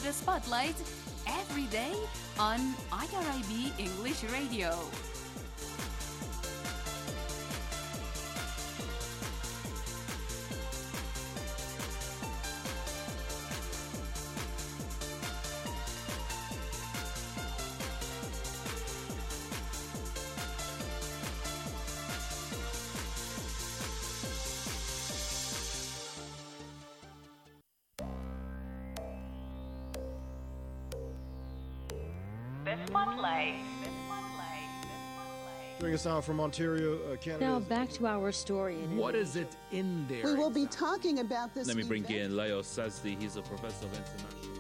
the spotlight every day on IRIB English Radio. Joining us now from Ontario, Canada. Now back to our story. What is it in there? We will be talking about this. Let me bring in Leo Sazdi. He's a professor of international.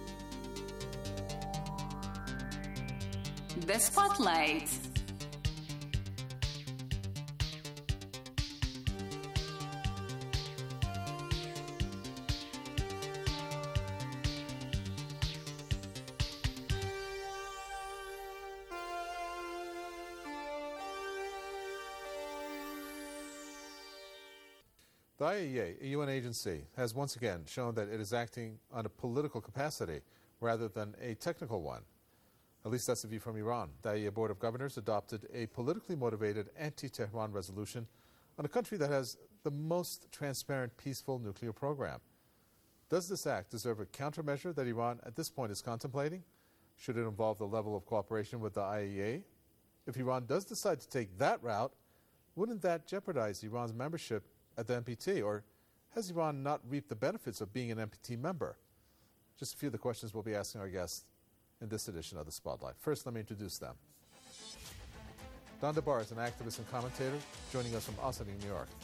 The Spotlight. The IAEA, a UN agency, has once again shown that it is acting on a political capacity rather than a technical one. At least that's the view from Iran. The IAEA Board of Governors adopted a politically motivated anti-Tehran resolution on a country that has the most transparent, peaceful nuclear program. Does this act deserve a countermeasure that Iran at this point is contemplating? Should it involve the level of cooperation with the IAEA? If Iran does decide to take that route, wouldn't that jeopardize Iran's membership at the NPT, or has Iran not reaped the benefits of being an NPT member? Just a few of the questions we'll be asking our guests in this edition of The Spotlight. First, let me introduce them. Don DeBar is an activist and commentator, joining us from Austin, New York.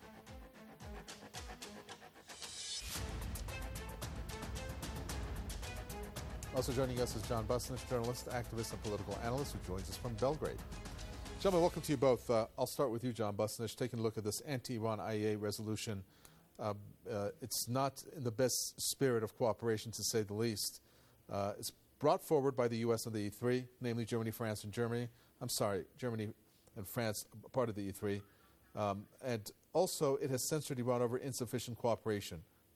Also joining us is John Busnich, journalist, activist, and political analyst, who joins us from Belgrade. Gentlemen, welcome to you both. I'll start with you, John Busnich, taking a look at this anti-Iran IAEA resolution. It's not in the best spirit of cooperation, to say the least. It's brought forward by the U.S. and the E3, namely Germany, France, and Germany. Germany and France, part of the E3. And also, it has censored Iran over insufficient cooperation.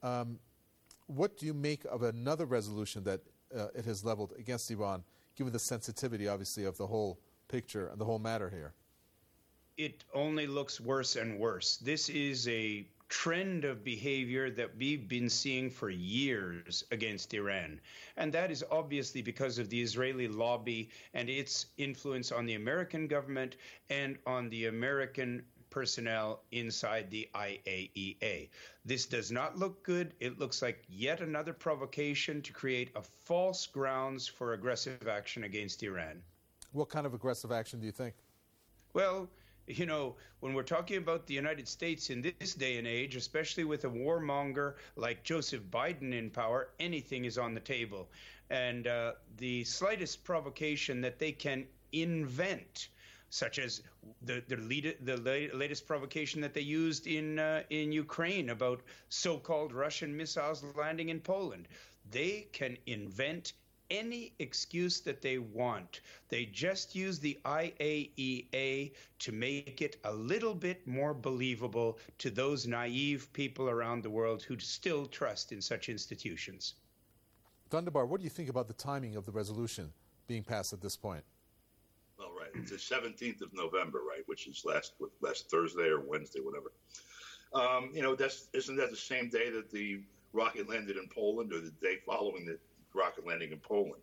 What do you make of another resolution that it has leveled against Iran, given the sensitivity, obviously, of the whole picture and the whole matter here? It only looks worse and worse. This is a trend of behavior that we've been seeing for years against Iran. And that is obviously because of the Israeli lobby and its influence on the American government and on the American personnel inside the IAEA. This does not look good. It looks like yet another provocation to create a false grounds for aggressive action against Iran. What kind of aggressive action do you think? Well, you know, when we're talking about the United States in this day and age, especially with a warmonger like Joseph Biden in power, anything is on the table. And the slightest provocation that they can invent, such as the latest provocation that they used in Ukraine about so-called Russian missiles landing in Poland, they can invent any excuse that they want. They just use the IAEA to make it a little bit more believable to those naive people around the world who still trust in such institutions. Don DeBar, what do you think about the timing of the resolution being passed at this point? Well, right. It's the 17th of November, right, which is last Thursday or Wednesday, whatever. Isn't that the same day that the rocket landed in Poland, or the day following the rocket landing in Poland?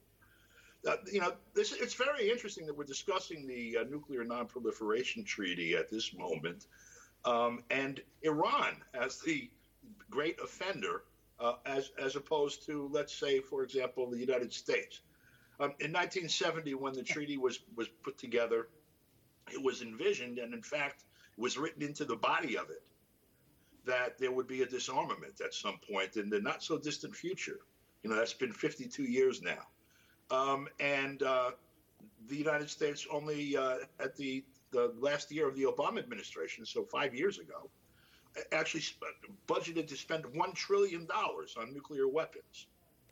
It's very interesting that we're discussing the nuclear non-proliferation treaty at this moment, and Iran as the great offender, as opposed to, let's say, for example, the United States. In 1970, when the treaty was put together, it was envisioned, and in fact, it was written into the body of it, that there would be a disarmament at some point in the not so distant future. That's been 52 years now. And the United States only at the last year of the Obama administration, so 5 years ago, actually budgeted to spend $1 trillion on nuclear weapons.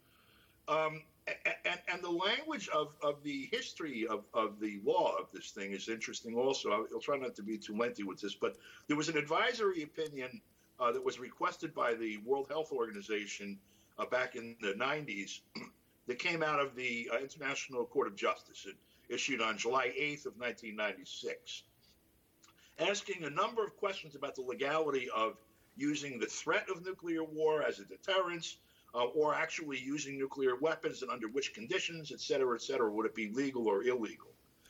And the language of the history of the law of this thing is interesting also. I'll try not to be too lengthy with this, but there was an advisory opinion that was requested by the World Health Organization back in the 90s that came out of the International Court of Justice. It issued on July 8th of 1996, asking a number of questions about the legality of using the threat of nuclear war as a deterrence, or actually using nuclear weapons, and under which conditions, et cetera, would it be legal or illegal?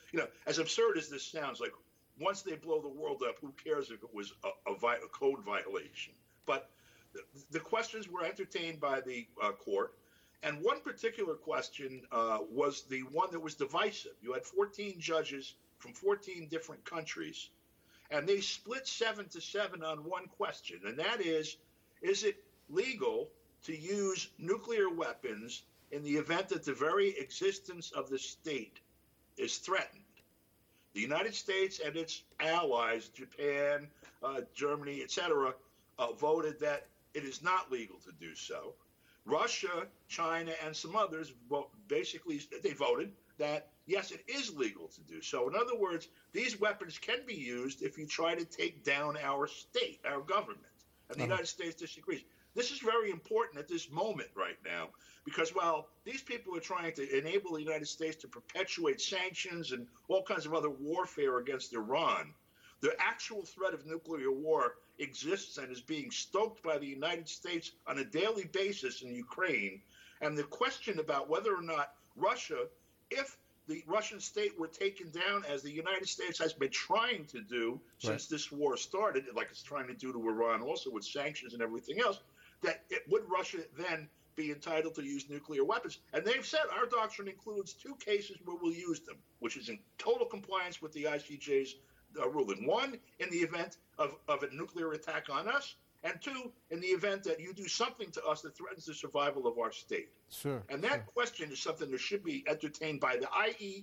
As absurd as this sounds, like once they blow the world up, who cares if it was a code violation? But the questions were entertained by the court, and one particular question was the one that was divisive. You had 14 judges from 14 different countries, and they split 7-7 on one question, and that is it legal to use nuclear weapons in the event that the very existence of the state is threatened? The United States and its allies, Japan, Germany, etc., voted that it is not legal to do so. Russia, China, and some others basically they voted that, yes, it is legal to do so. In other words, these weapons can be used if you try to take down our state, our government. And the United States disagrees. This is very important at this moment right now, because while these people are trying to enable the United States to perpetuate sanctions and all kinds of other warfare against Iran, the actual threat of nuclear war exists and is being stoked by the United States on a daily basis in Ukraine. And the question about whether or not Russia, if the Russian state were taken down, as the United States has been trying to do since this war started, like it's trying to do to Iran also with sanctions and everything else, would Russia then be entitled to use nuclear weapons? And they've said our doctrine includes 2 cases where we'll use them, which is in total compliance with the ICJ's ruling. 1, in the event of a nuclear attack on us, and 2, in the event that you do something to us that threatens the survival of our state. Sure. And that question is something that should be entertained by the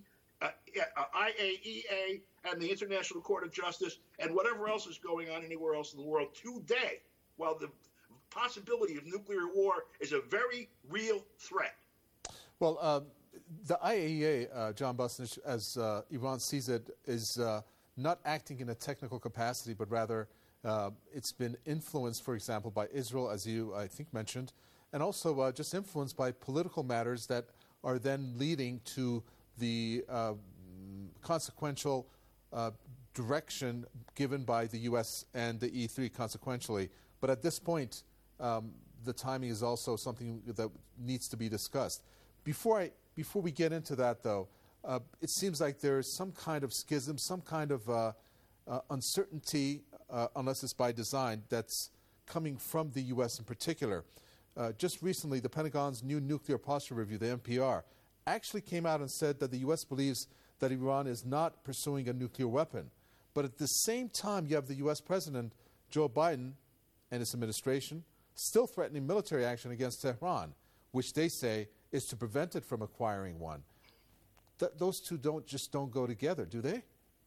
IAEA and the International Court of Justice and whatever else is going on anywhere else in the world today, while the possibility of nuclear war is a very real threat. Well, the IAEA, John Busnich, as Iran sees it, is not acting in a technical capacity, but rather it's been influenced, for example, by Israel, as you, I think, mentioned, and also just influenced by political matters that are then leading to the consequential direction given by the U.S. and the E3 consequentially. But at this point, the timing is also something that needs to be discussed. Before we get into that, though, it seems like there is some kind of schism, some kind of uncertainty, unless it's by design, that's coming from the U.S. in particular. Just recently, the Pentagon's new nuclear posture review, the NPR, actually came out and said that the U.S. believes that Iran is not pursuing a nuclear weapon. But at the same time, you have the U.S. President, Joe Biden, and his administration still threatening military action against Tehran, which they say is to prevent it from acquiring one. Those two don't go together, do they?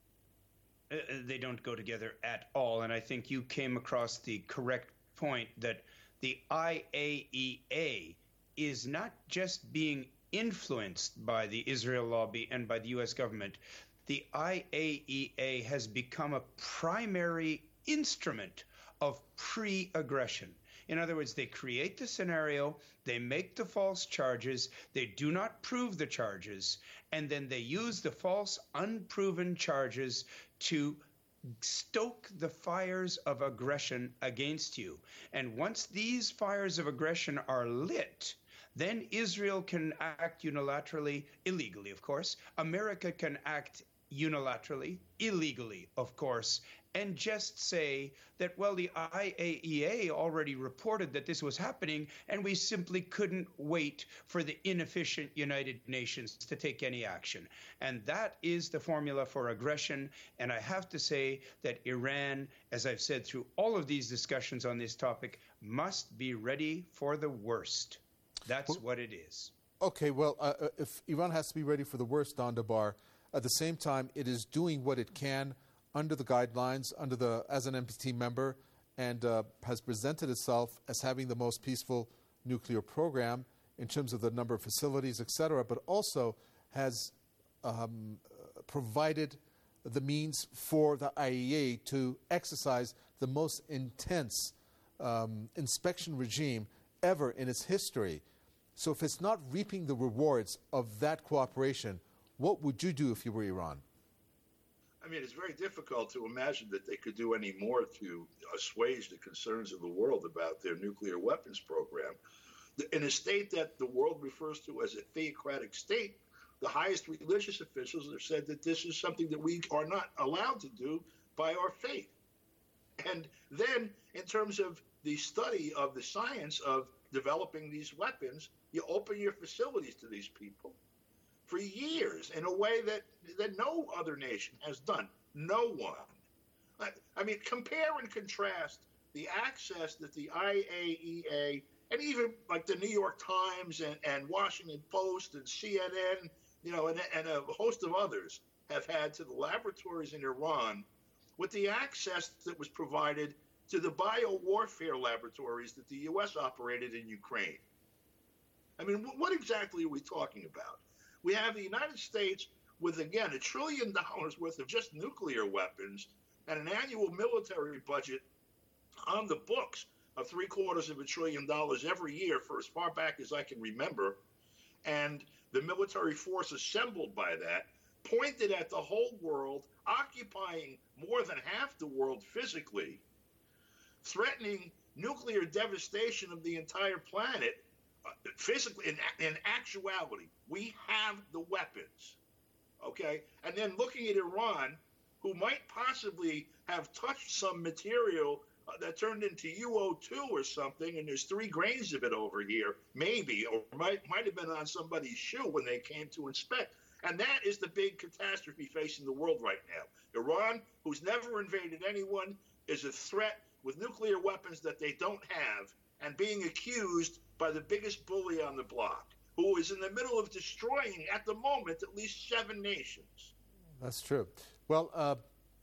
They don't go together at all. And I think you came across the correct point that the IAEA is not just being influenced by the Israel lobby and by the U.S. government. The IAEA has become a primary instrument of pre-aggression. In other words, they create the scenario, they make the false charges, they do not prove the charges, and then they use the false, unproven charges to stoke the fires of aggression against you. And once these fires of aggression are lit, then Israel can act unilaterally, illegally, of course. America can act unilaterally, illegally, of course, and just say that, well, the IAEA already reported that this was happening, and we simply couldn't wait for the inefficient United Nations to take any action. And that is the formula for aggression. And I have to say that Iran, as I've said through all of these discussions on this topic, must be ready for the worst. That's what it is. Okay, well, if Iran has to be ready for the worst, Don Dabar, at the same time, it is doing what it can under the guidelines, as an NPT member, and has presented itself as having the most peaceful nuclear program in terms of the number of facilities, etc., but also has provided the means for the IAEA to exercise the most intense inspection regime ever in its history. So if it's not reaping the rewards of that cooperation, what would you do if you were Iran? I mean, it's very difficult to imagine that they could do any more to assuage the concerns of the world about their nuclear weapons program. In a state that the world refers to as a theocratic state, the highest religious officials have said that this is something that we are not allowed to do by our faith. And then, in terms of the study of the science of developing these weapons, you open your facilities to these people for years in a way that no other nation has done. No one. I mean, compare and contrast the access that the IAEA and even like the New York Times and Washington Post and CNN, you know, and a host of others have had to the laboratories in Iran with the access that was provided to the biowarfare laboratories that the U.S. operated in Ukraine. I mean, what exactly are we talking about? We have the United States with, again, $1 trillion worth of just nuclear weapons and an annual military budget on the books of $750 billion every year for as far back as I can remember. And the military force assembled by that, pointed at the whole world, occupying more than half the world physically, threatening nuclear devastation of the entire planet. Physically, in actuality, we have the weapons, okay? And then looking at Iran, who might possibly have touched some material that turned into UO2 or something, and there's 3 grains of it over here, maybe, or might have been on somebody's shoe when they came to inspect. And that is the big catastrophe facing the world right now. Iran, who's never invaded anyone, is a threat with nuclear weapons that they don't have, and being accused by the biggest bully on the block, who is in the middle of destroying, at the moment, at least 7 nations. That's true. Well,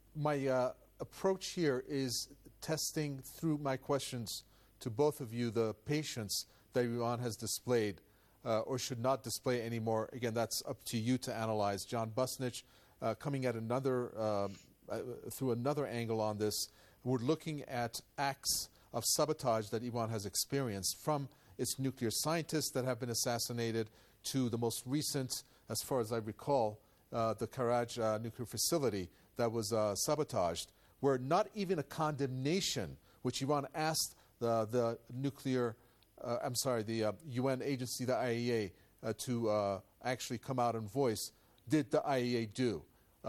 my approach here is testing through my questions to both of you the patience that Iran has displayed or should not display anymore. Again, that's up to you to analyze. John Busnich, coming at another through another angle on this, we're looking at acts of sabotage that Iran has experienced, from its nuclear scientists that have been assassinated to the most recent, as far as I recall, the Karaj nuclear facility that was sabotaged, where not even a condemnation, which Iran asked the UN agency, the IAEA, to actually come out and voice, did the IAEA do?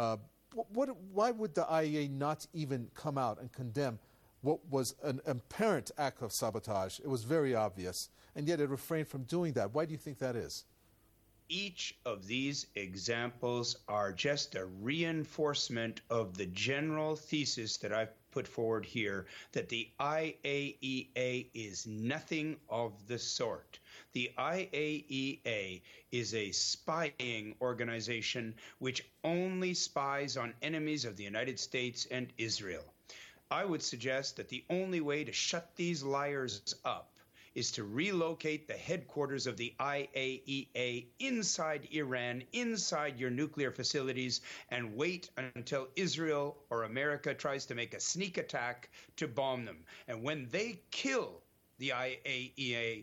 Why would the IAEA not even come out and condemn what was an apparent act of sabotage? It was very obvious, and yet it refrained from doing that. Why do you think that is? Each of these examples are just a reinforcement of the general thesis that I've put forward here, that the IAEA is nothing of the sort. The IAEA is a spying organization which only spies on enemies of the United States and Israel. I would suggest that the only way to shut these liars up is to relocate the headquarters of the IAEA inside Iran, inside your nuclear facilities, and wait until Israel or America tries to make a sneak attack to bomb them. And when they kill the IAEA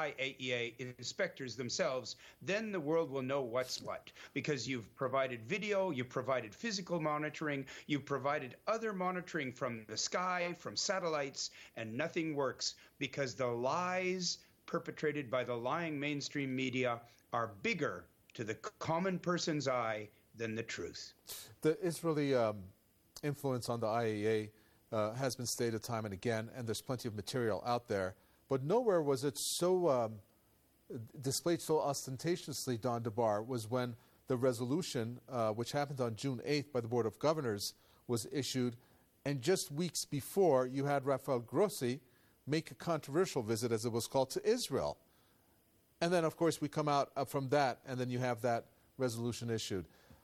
inspectors themselves, then the world will know what's what. Because you've provided video, you've provided physical monitoring, you've provided other monitoring from the sky, from satellites, and nothing works because the lies perpetrated by the lying mainstream media are bigger to the common person's eye than the truth. The Israeli influence on the IAEA has been stated time and again, and there's plenty of material out there. But nowhere was it so displayed so ostentatiously, Don DeBar, was when the resolution, which happened on June 8th by the Board of Governors, was issued. And just weeks before, you had Rafael Grossi make a controversial visit, as it was called, to Israel. And then, of course, we come out from that, and then you have that resolution issued.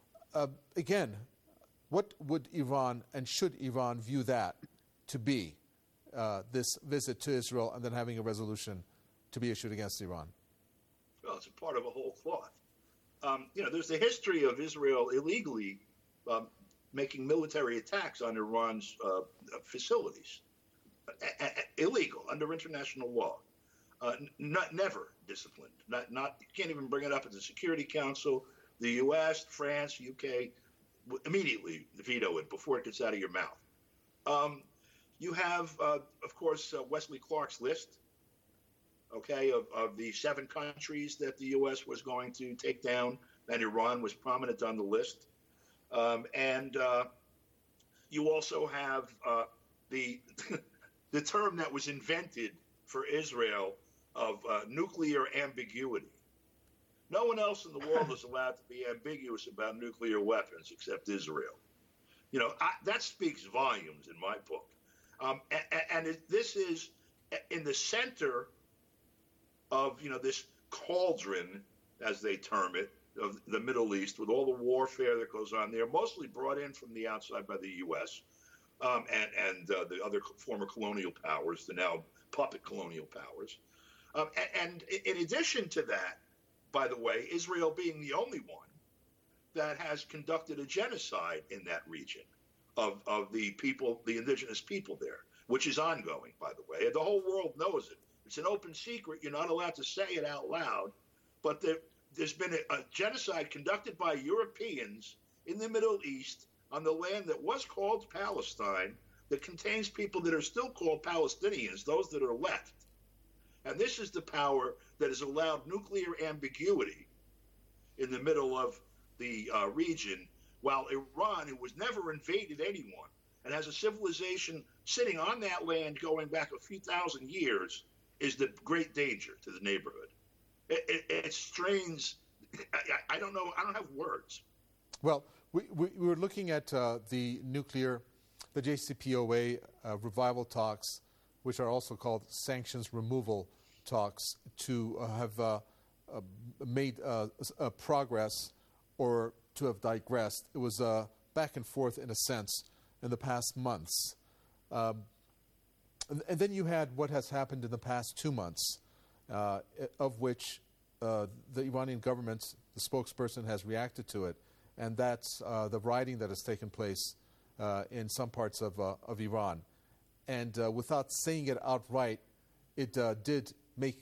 Again, what would Iran and should Iran view that to be? This visit to Israel and then having a resolution to be issued against Iran? Well, it's a part of a whole cloth. There's the history of Israel illegally making military attacks on Iran's facilities. Illegal, under international law. never disciplined. You can't even bring it up at the Security Council. The U.S., France, UK immediately veto it before it gets out of your mouth. You have, of course, Wesley Clark's list, okay, of the 7 countries that the U.S. was going to take down, and Iran was prominent on the list. And you also have the the term that was invented for Israel of nuclear ambiguity. No one else in the world is allowed to be ambiguous about nuclear weapons except Israel. You know, that speaks volumes in my book. This is in the center of, this cauldron, as they term it, of the Middle East, with all the warfare that goes on there, mostly brought in from the outside by the U.S. And the other former colonial powers, the now puppet colonial powers. And in addition to that, by the way, Israel being the only one that has conducted a genocide in that region of the people, the indigenous people there, which is ongoing, by the way. And the whole world knows it. It's an open secret. You're not allowed to say it out loud. But there's been a genocide conducted by Europeans in the Middle East on the land that was called Palestine, that contains people that are still called Palestinians, those that are left. And this is the power that has allowed nuclear ambiguity in the middle of the region, while Iran, who was never invaded anyone and has a civilization sitting on that land going back a few thousand years, is the great danger to the neighborhood. It strains. I don't know. I don't have words. Well, we were looking at the JCPOA revival talks, which are also called sanctions removal talks, to have made progress or to have digressed. It was back and forth, in a sense, in the past months. And then you had what has happened in the past 2 months, of which the Iranian government, the spokesperson, has reacted to it, and that's the rioting that has taken place in some parts of Iran. And without saying it outright, it did make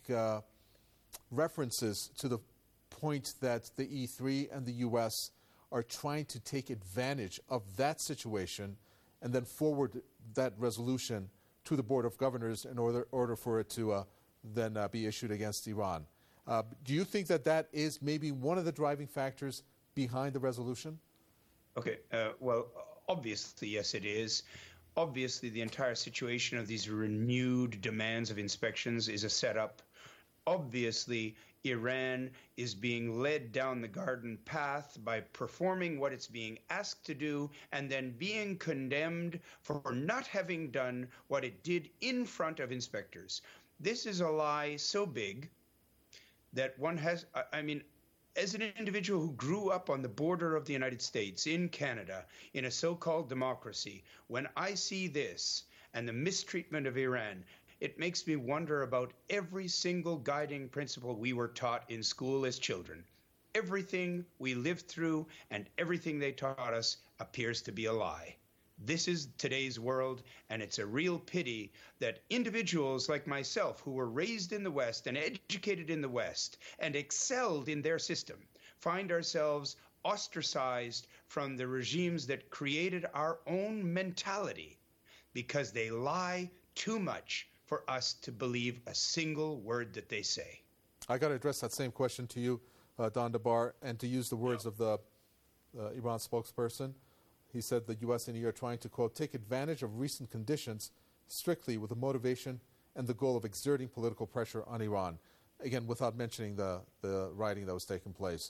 references to the point that the E3 and the U.S. are trying to take advantage of that situation and then forward that resolution to the Board of Governors in order for it to then be issued against Iran. Do you think that is maybe one of the driving factors behind the resolution? Okay, well, obviously, yes, it is. Obviously, the entire situation of these renewed demands of inspections is a setup. Obviously, Iran is being led down the garden path by performing what it's being asked to do and then being condemned for not having done what it did in front of inspectors. This is a lie so big that one has, as an individual who grew up on the border of the United States, in Canada, in a so-called democracy, when I see this and the mistreatment of Iran, it makes me wonder about every single guiding principle we were taught in school as children. Everything we lived through and everything they taught us appears to be a lie. This is today's world, and it's a real pity that individuals like myself, who were raised in the West and educated in the West and excelled in their system, find ourselves ostracized from the regimes that created our own mentality because they lie too much for us to believe a single word that they say. I got to address that same question to you, Don DeBar, and to use the words of the Iran spokesperson. He said the U.S. and EU are trying to, quote, take advantage of recent conditions strictly with the motivation and the goal of exerting political pressure on Iran. Again, without mentioning the rioting that was taking place.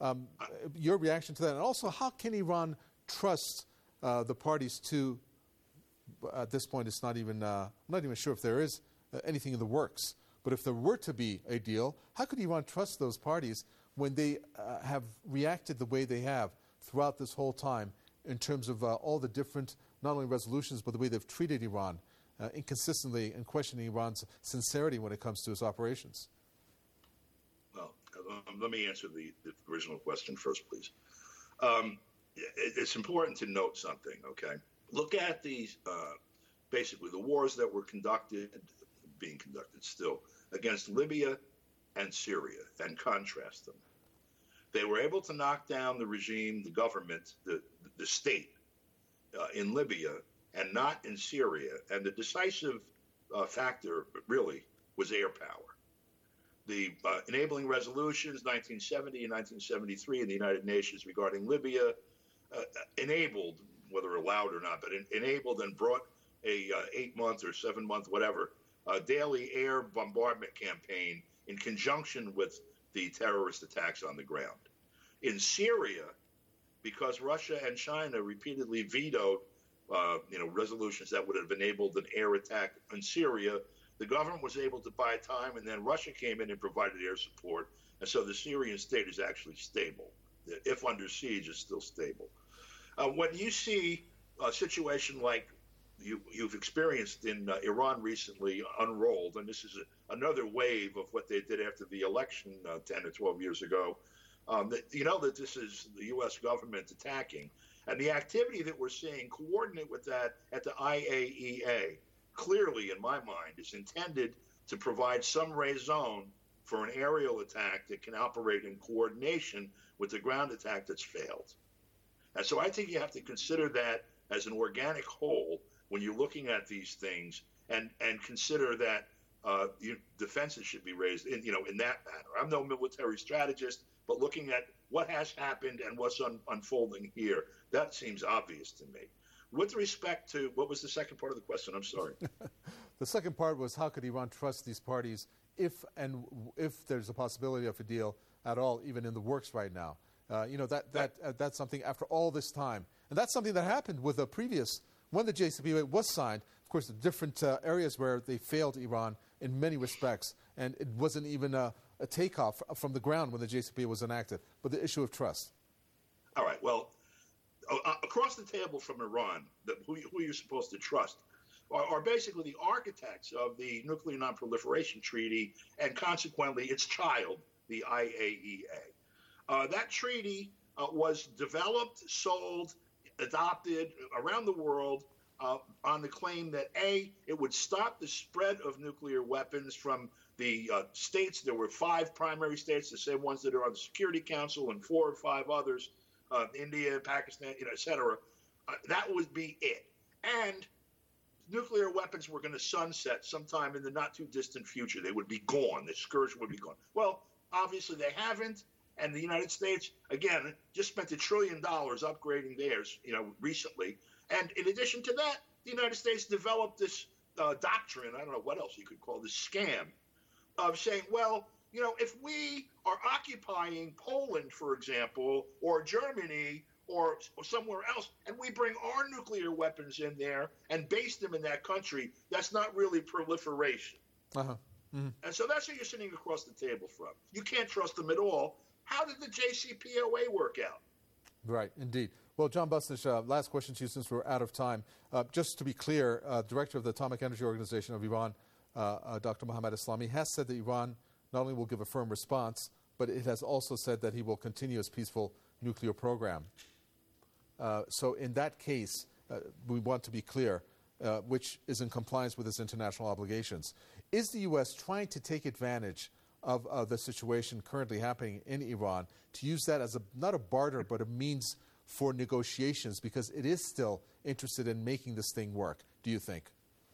Your reaction to that, and also how can Iran trust the parties to, at this point it's not even, I'm not even sure if there is anything in the works, but if there were to be a deal, how could Iran trust those parties when they have reacted the way they have throughout this whole time, in terms of all the different, not only resolutions, but the way they've treated Iran inconsistently and questioning Iran's sincerity when it comes to its operations? Well, let me answer the original question first, please. It's important to note something, okay? Look at these, basically, the wars that were being conducted still, against Libya and Syria and contrast them. They were able to knock down the regime, the government, the state in Libya and not in Syria. And the decisive factor really was air power. The enabling resolutions 1970 and 1973 in the United Nations regarding Libya enabled, whether allowed or not, but enabled and brought a 8-month or 7-month, whatever, daily air bombardment campaign in conjunction with the terrorist attacks on the ground. In Syria, because Russia and China repeatedly vetoed resolutions that would have enabled an air attack in Syria, the government was able to buy time, and then Russia came in and provided air support. And so the Syrian state is actually stable. If under siege, it's still stable. When you see a situation like you've experienced in Iran recently unrolled, and this is another wave of what they did after the election 10 or 12 years ago, you know that this is the U.S. government attacking. And the activity that we're seeing coordinate with that at the IAEA, clearly, in my mind, is intended to provide some raison for an aerial attack that can operate in coordination with the ground attack that's failed. And so I think you have to consider that as an organic whole when you're looking at these things, and consider that defenses should be raised in that manner. I'm no military strategist, but looking at what has happened and what's unfolding here, that seems obvious to me. With respect to, what was the second part of the question? I'm sorry. The second part was, how could Iran trust these parties if there's a possibility of a deal at all, even in the works right now? That's something after all this time. And that's something that happened with the previous, when the JCPOA was signed. Of course, the different areas where they failed Iran in many respects, and it wasn't even a takeoff from the ground when the JCPOA was enacted, but the issue of trust. All right, well, across the table from Iran, who you're supposed to trust are basically the architects of the Nuclear Non-Proliferation Treaty and consequently its child, the IAEA. That treaty was developed, sold, adopted around the world on the claim that, A, it would stop the spread of nuclear weapons from the states. There were 5 primary states, the same ones that are on the Security Council, and 4 or 5 others, India, Pakistan, et cetera. That would be it. And nuclear weapons were going to sunset sometime in the not-too-distant future. They would be gone. The scourge would be gone. Well, obviously they haven't. And the United States, again, just spent $1 trillion upgrading theirs, recently. And in addition to that, the United States developed this doctrine, I don't know what else you could call this, scam, of saying, well, if we are occupying Poland, for example, or Germany, or somewhere else, and we bring our nuclear weapons in there and base them in that country, that's not really proliferation. Uh-huh. Mm-hmm. And so that's who you're sitting across the table from. You can't trust them at all. How did the JCPOA work out? Right, indeed. Well, John Busnich, last question to you since we're out of time. Just to be clear, Director of the Atomic Energy Organization of Iran, Dr. Mohammad Eslami, has said that Iran not only will give a firm response, but it has also said that he will continue its peaceful nuclear program. So in that case, we want to be clear, which is in compliance with its international obligations. Is the U.S. trying to take advantage of the situation currently happening in Iran to use that as not a barter, but a means for negotiations, because it is still interested in making this thing work, do you think?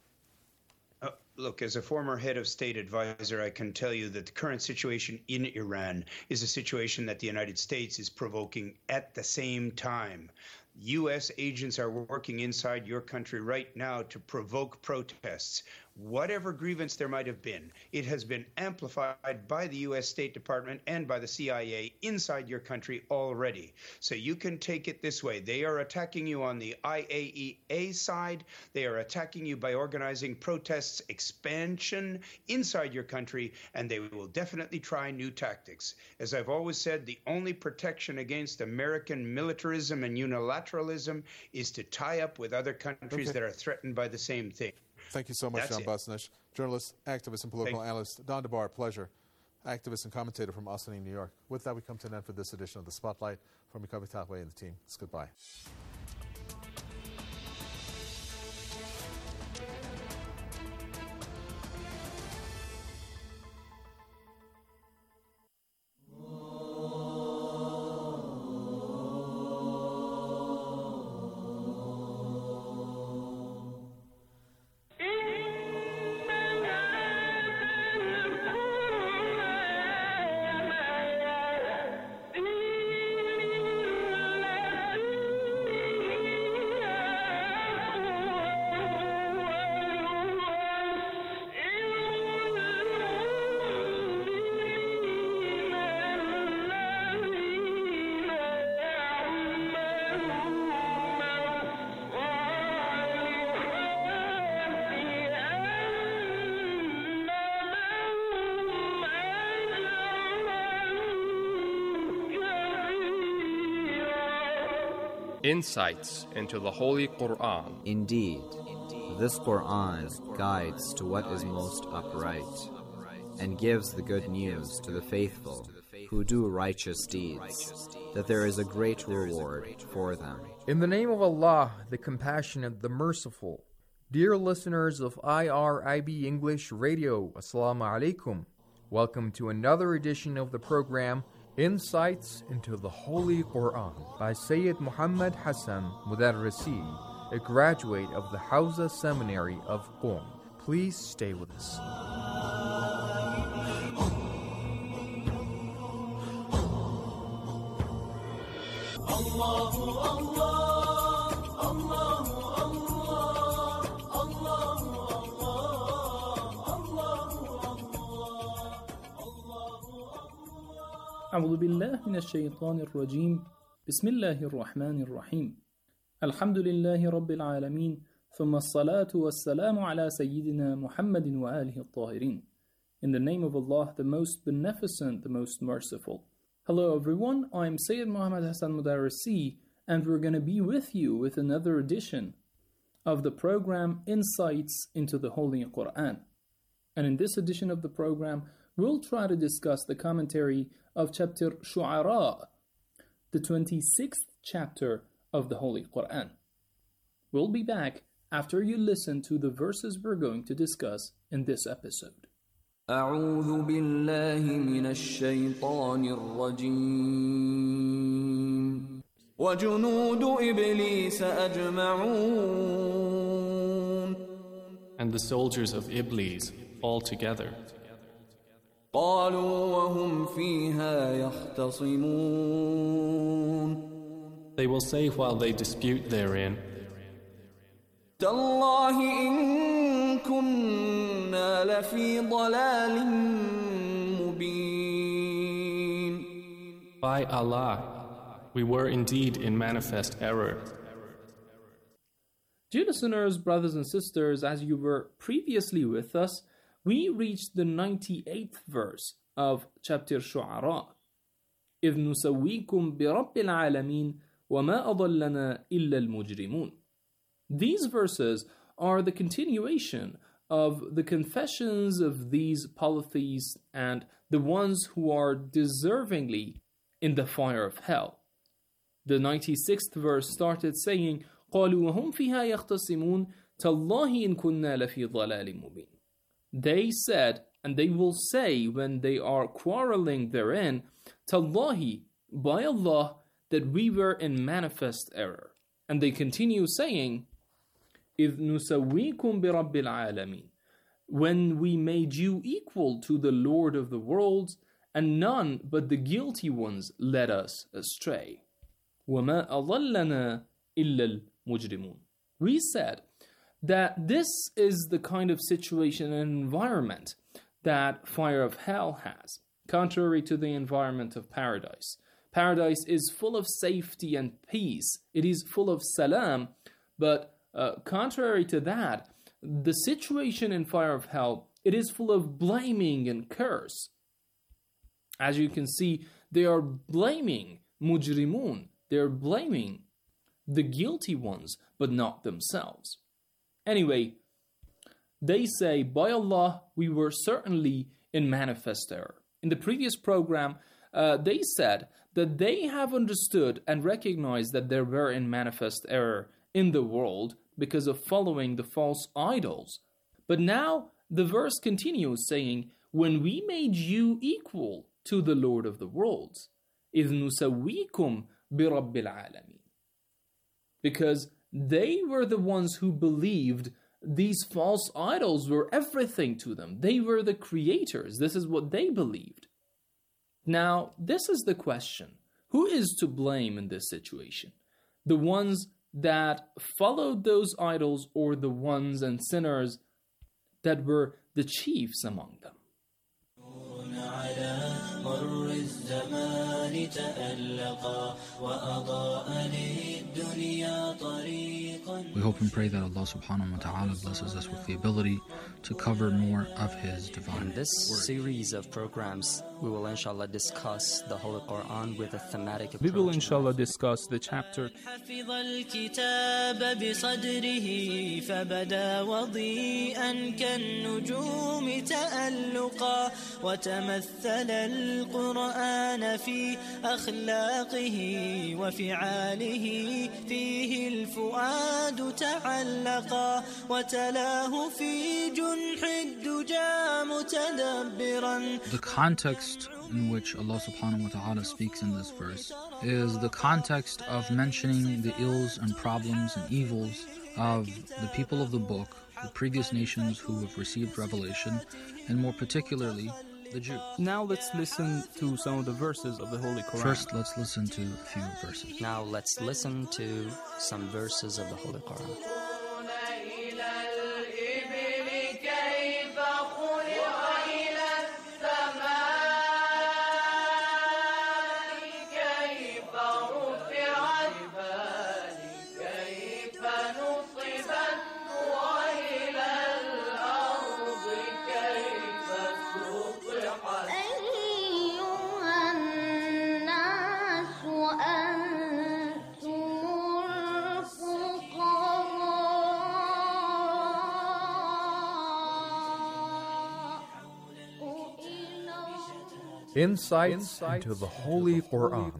Look, as a former head of state advisor, I can tell you that the current situation in Iran is a situation that the United States is provoking at the same time. U.S. agents are working inside your country right now to provoke protests. Whatever grievance there might have been, it has been amplified by the U.S. State Department and by the CIA inside your country already. So you can take it this way. They are attacking you on the IAEA side. They are attacking you by organizing protests, expansion inside your country, and they will definitely try new tactics. As I've always said, the only protection against American militarism and unilateralism is to tie up with other countries that are threatened by the same thing. Thank you so much, John Busnich. Journalist, activist, and political analyst. Don DeBar, pleasure. Activist and commentator from Austin, New York. With that, we come to an end for this edition of The Spotlight. From Recovery Pathway and the team, it's goodbye. Insights into the Holy Quran. Indeed, this Quran guides to what is most upright and gives the good news to the faithful who do righteous deeds, that there is a great reward for them. In the name of Allah, the Compassionate, the Merciful. Dear listeners of IRIB English Radio, Assalamu alaikum. Welcome to another edition of the program, Insights into the Holy Quran, by Sayyid Muhammad Hassan Mudarrisi, a graduate of the Hawza Seminary of Qom. Please stay with us. أعوذ بالله من الشيطان الرجيم بسم الله الرحمن الرحيم الحمد لله رب العالمين ثم الصلاة والسلام على سيدنا محمد وآله الطاهرين. In the name of Allah, the most beneficent, the most merciful. Hello everyone, I'm Sayyid Muhammad Hassan Mudarrisi, and we're going to be with you with another edition of the program Insights into the Holy Quran. And in this edition of the program, we'll try to discuss the commentary of chapter Shu'ara, the 26th chapter of the Holy Quran. We'll be back after you listen to the verses we're going to discuss in this episode. أعوذ بالله من الشيطان الرجيم وجنود إبليس أجمعون. And the soldiers of Iblis all together. قالوا وهم فيها يختصمون. They will say while they dispute therein, تالله إن كنا لفي ضلال مبين. By Allah, we were indeed in manifest error. Dear listeners, brothers and sisters, as you were previously with us, we reached the 98th verse of chapter Shu'ara. إِذْ نُسَوِّيكُمْ بِرَبِّ الْعَالَمِينَ وَمَا أَضَلَّنَا إِلَّا الْمُجْرِمُونَ. These verses are the continuation of the confessions of these polytheists and the ones who are deservingly in the fire of hell. The 96th verse started saying, قَالُوا وَهُمْ فِيهَا يَخْتَصِمُونَ تَاللَّهِ إِن كُنَّا لَفِي ضَلَالٍ مُبِينٍ. They said, and they will say when they are quarreling therein, Tallahi, by Allah, that we were in manifest error. And they continue saying, إِذْ نُسَوِّيكُمْ بِرَبِّ الْعَالَمِينَ. When we made you equal to the Lord of the worlds, and none but the guilty ones led us astray. وَمَا أَضَلَّنَا إِلَّا الْمُجْرِمُونَ. We said that this is the kind of situation and environment that fire of hell has, contrary to the environment of paradise. Paradise is full of safety and peace. It is full of salam, but contrary to that, the situation in fire of hell, it is full of blaming and curse. As you can see, they are blaming mujrimun. They are blaming the guilty ones, but not themselves. Anyway, they say, by Allah, we were certainly in manifest error. In the previous program, they said that they have understood and recognized that they were in manifest error in the world because of following the false idols. But now the verse continues saying, when we made you equal to the Lord of the worlds, إِذْ نُسَوِّيكُمْ بِرَبِّ الْعَالَمِينَ. Because they were the ones who believed these false idols were everything to them. They were the creators. This is what they believed. Now, this is the question. Who is to blame in this situation? The ones that followed those idols, or the ones and sinners that were the chiefs among them? الزمان تألقا وأضاء للدنيا طريقا. We hope and pray that Allah subhanahu wa ta'ala blesses us with the ability to cover more of His divine In this word. series of programs, we will inshallah discuss the Holy Quran with a thematic approach. We will inshallah discuss the chapter. حفظ الكتاب بصدره فبدا وضيئا كالنجوم تألقا وتمثل القرآن في أخلاقه وفعاله فيه الفؤاد تعلقا وتلاه في جنح الدجى متدبرا. The context in which Allah subhanahu wa ta'ala speaks in this verse is the context of mentioning the ills and problems and evils of the people of the book, the previous nations who have received revelation, and more particularly the Jews. Now let's listen to some of the verses of the Holy Quran. First, let's listen to a few verses. Now let's listen to some verses of the Holy Quran. Insights into the Holy Quran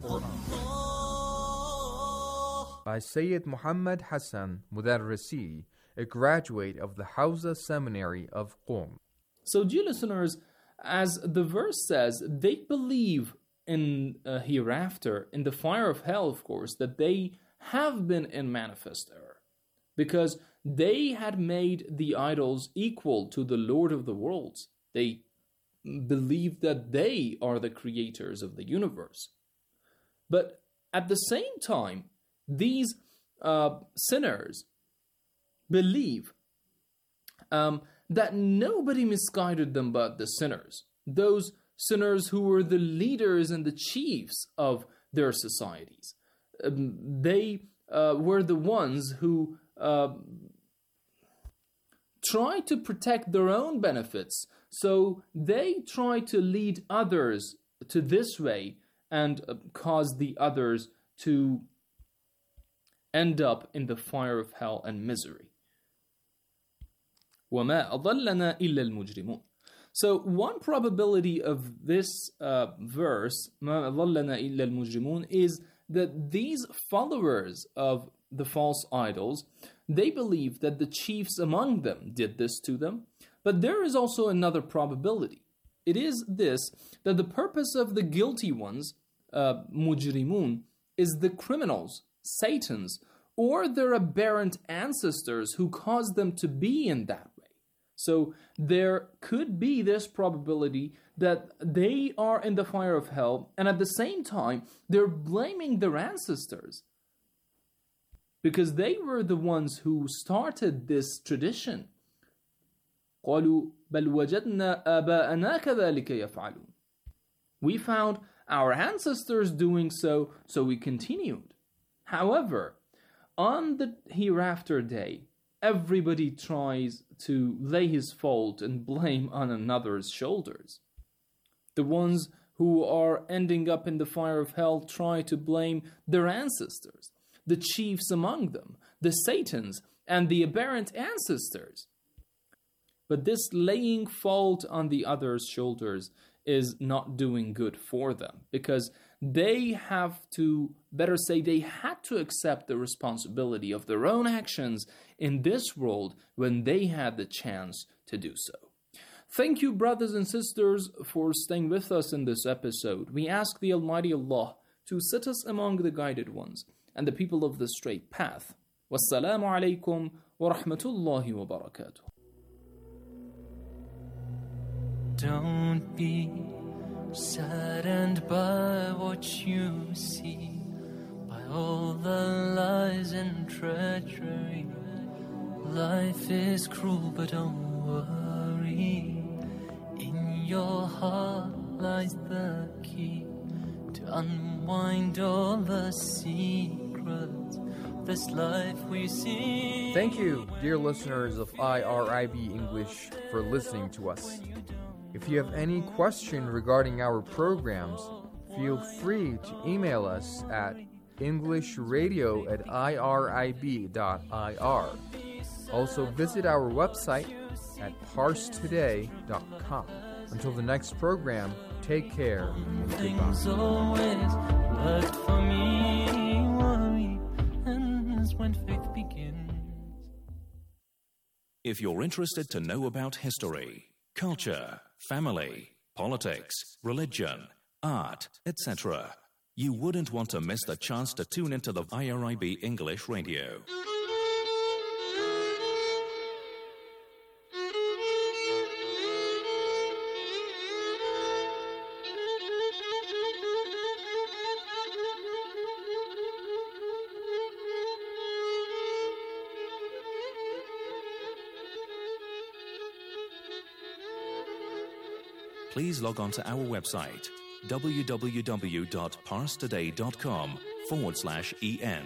by Sayyid Muhammad Hassan Mudarrisi, a graduate of the Hawza Seminary of Qom. So, dear listeners, as the verse says, they believe in hereafter, in the fire of hell, of course, that they have been in manifest error, because they had made the idols equal to the Lord of the worlds. They believe that they are the creators of the universe. But at the same time, these sinners believe that nobody misguided them but the sinners. Those sinners who were the leaders and the chiefs of their societies. They were the ones who tried to protect their own benefits. So they try to lead others to this way and cause the others to end up in the fire of hell and misery. وَمَا أَضَلَّنَا إِلَّا الْمُجْرِمُونَ. So one probability of this verse, مَا أَضَلَّنَا إِلَّا الْمُجْرِمُونَ, is that these followers of the false idols, they believe that the chiefs among them did this to them. But there is also another probability. It is this, that the purpose of the guilty ones, mujrimun, is the criminals, Satans, or their aberrant ancestors who caused them to be in that way. So there could be this probability that they are in the fire of hell, and at the same time, they're blaming their ancestors, because they were the ones who started this tradition. قالوا بل وجدنا آباءنا كذلك يفعلون. We found our ancestors doing so, so we continued. However, on the hereafter day, everybody tries to lay his fault and blame on another's shoulders. The ones who are ending up in the fire of hell try to blame their ancestors, the chiefs among them, the Satans, and the aberrant ancestors. But this laying fault on the other's shoulders is not doing good for them, because they have to, better say, they had to accept the responsibility of their own actions in this world when they had the chance to do so. Thank you, brothers and sisters, for staying with us in this episode. We ask the Almighty Allah to set us among the guided ones and the people of the straight path. Wassalamu alaikum wa rahmatullahi wa barakatuh. Don't be saddened by what you see, by all the lies and treachery. Life is cruel, but don't worry. In your heart lies the key. to unwind all the secrets of this life we see. Thank you, dear listeners of IRIB English, for listening to us. If you have any question regarding our programs, feel free to email us at englishradio@irib.ir. Also visit our website at parstoday.com. Until the next program, take care and Things goodbye. always worked for me. Worry ends when faith begins. If you're interested to know about history, culture, family, politics, religion, art, etc., you wouldn't want to miss the chance to tune into the IRIB English Radio. Please log on to our website www.parstoday.com/en.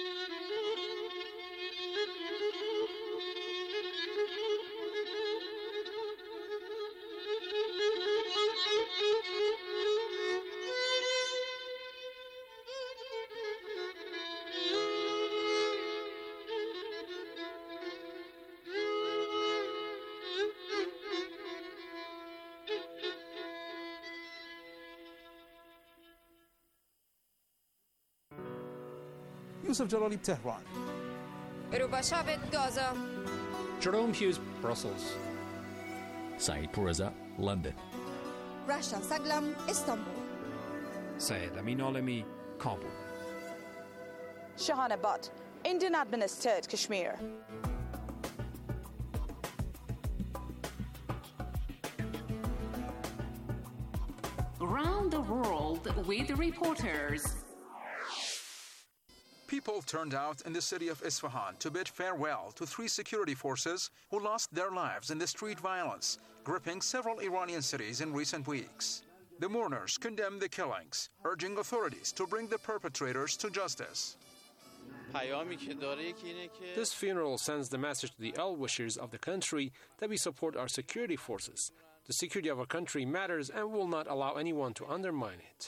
Yusuf Jalali, Tehran. Rubashavet, Gaza. Jerome Hughes, Brussels. Saeed Pourreza, London. Rasha Saglam, Istanbul. Syed Amin Alemi, Kabul. Shahana Butt, Indian administered Kashmir. Around the world with reporters. People turned out in the city of Isfahan to bid farewell to 3 security forces who lost their lives in the street violence, gripping several Iranian cities in recent weeks. The mourners condemned the killings, urging authorities to bring the perpetrators to justice. This funeral sends the message to the well-wishers of the country that we support our security forces. The security of our country matters and will not allow anyone to undermine it.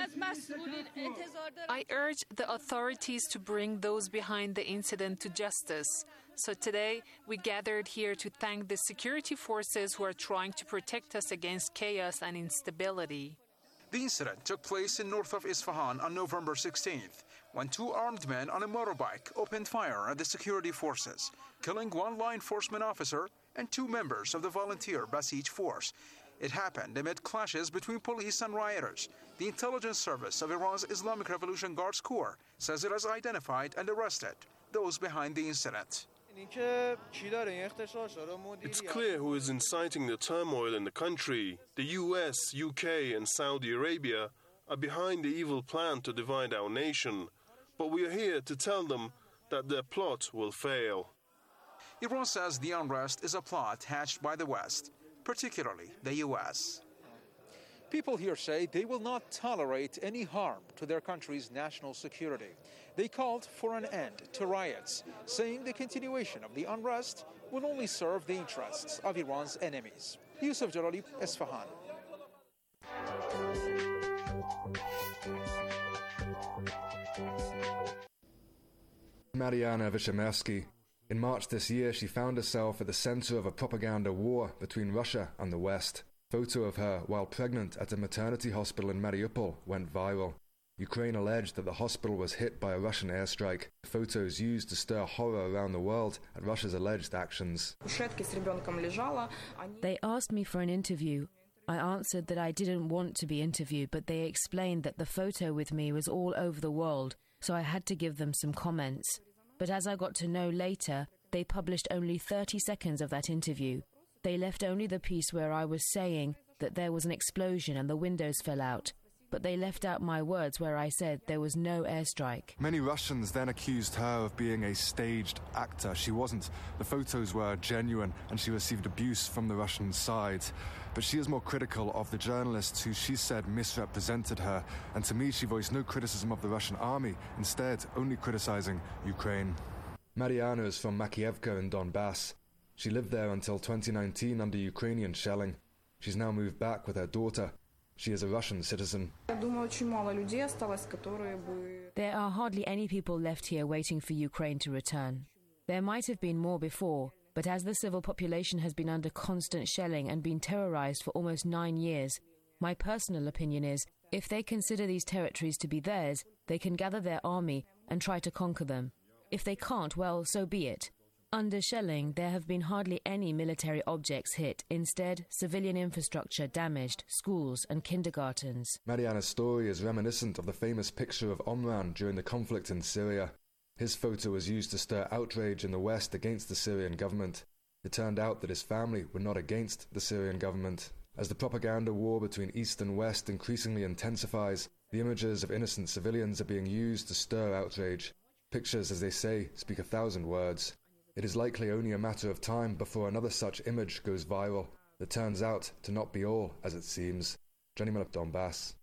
I urge the authorities to bring those behind the incident to justice. So today, we gathered here to thank the security forces who are trying to protect us against chaos and instability. The incident took place in north of Isfahan on November 16th, when 2 armed men on a motorbike opened fire at the security forces, killing 1 law enforcement officer and 2 members of the volunteer Basij force. It happened amid clashes between police and rioters. The intelligence service of Iran's Islamic Revolution Guards Corps says it has identified and arrested those behind the incident. It's clear who is inciting the turmoil in the country. The US, UK, and Saudi Arabia are behind the evil plan to divide our nation. But we are here to tell them that their plot will fail. Iran says the unrest is a plot hatched by the West, particularly the US. People here say they will not tolerate any harm to their country's national security. They called for an end to riots, saying the continuation of the unrest will only serve the interests of Iran's enemies. Yusuf Jalali, Isfahan. Mariana Vishamersky. In March this year, she found herself at the center of a propaganda war between Russia and the West. A photo of her while pregnant at a maternity hospital in Mariupol went viral. Ukraine alleged that the hospital was hit by a Russian airstrike. Photos used to stir horror around the world at Russia's alleged actions. They asked me for an interview. I answered that I didn't want to be interviewed, but they explained that the photo with me was all over the world, so I had to give them some comments. But as I got to know later, they published only 30 seconds of that interview. They left only the piece where I was saying that there was an explosion and the windows fell out. but they left out my words where I said there was no airstrike. Many Russians then accused her of being a staged actor. She wasn't. The photos were genuine, and she received abuse from the Russian side. But she is more critical of the journalists who she said misrepresented her, and to me she voiced no criticism of the Russian army, instead only criticizing Ukraine. Mariana is from Makievka in Donbass. She lived there until 2019 under Ukrainian shelling. She's now moved back with her daughter. She is a Russian citizen. There are hardly any people left here waiting for Ukraine to return. There might have been more before, but as the civil population has been under constant shelling and been terrorized for almost 9 years, my personal opinion is, if they consider these territories to be theirs, they can gather their army and try to conquer them. If they can't, well, so be it. Under shelling, there have been hardly any military objects hit. Instead, civilian infrastructure damaged, schools and kindergartens. Mariana's story is reminiscent of the famous picture of Omran during the conflict in Syria. His photo was used to stir outrage in the West against the Syrian government. It turned out that his family were not against the Syrian government. As the propaganda war between East and West increasingly intensifies, the images of innocent civilians are being used to stir outrage. Pictures, as they say, speak 1,000 words. It is likely only a matter of time before another such image goes viral. That turns out to not be all as it seems. Johnny Miller, Donbass.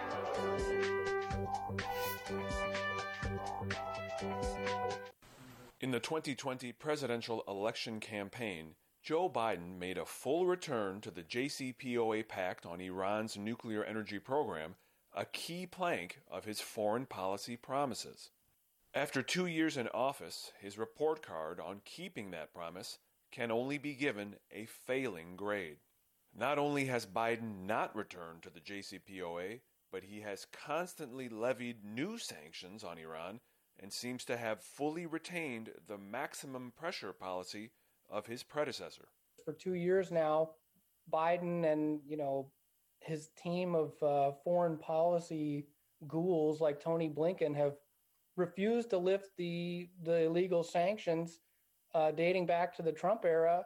In the 2020 presidential election campaign, Joe Biden made a full return to the JCPOA pact on Iran's nuclear energy program, a key plank of his foreign policy promises. After 2 years in office, his report card on keeping that promise can only be given a failing grade. Not only has Biden not returned to the JCPOA, but he has constantly levied new sanctions on Iran and seems to have fully retained the maximum pressure policy of his predecessor. For 2 years now, Biden and, his team of foreign policy ghouls like Tony Blinken have refused to lift the illegal sanctions dating back to the Trump era.